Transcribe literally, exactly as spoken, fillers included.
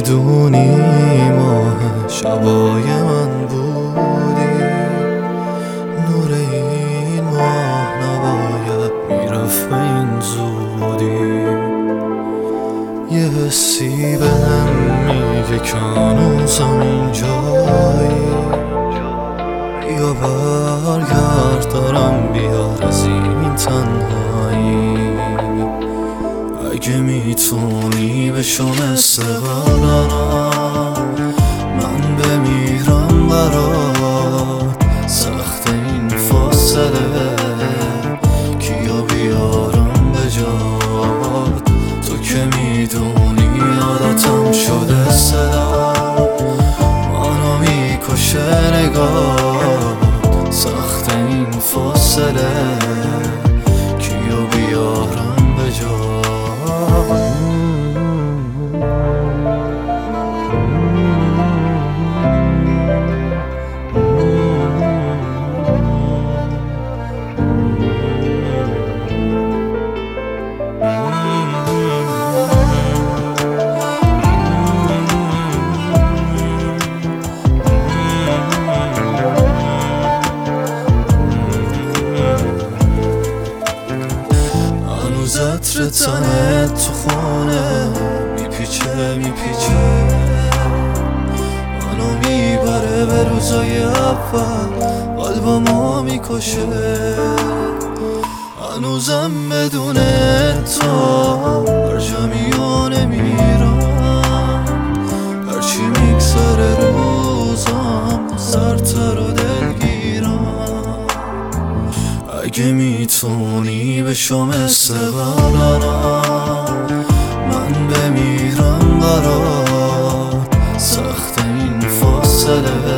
میدونی ماه شبای من بودی، نور این ماه نباید میرفت به این زودی. یه حسی بهم میگه که هنوزم اینجایی، یا برگرد دارم بیار از این تنهایی. اگه میتونی بشو مثل قبلا، من بمیرم برات. سخت این فاصله کیا بیارم به جات. تو که میدونی عادتم شده صدا، منو میکشه نگاه. سخت این فاصله کیا بیارم به جات. عطر تنت تو خونه میپیچه میپیچه، منو میبره به روزای اول، قلبمو میکشه. هنوزم بدون تو هر جا میونه میرم، هرچی میگذره روزم سرتر و دلگیرم. اگه میتونی بشو مثل قبلا، من بمیرم برات. سخت این فاصله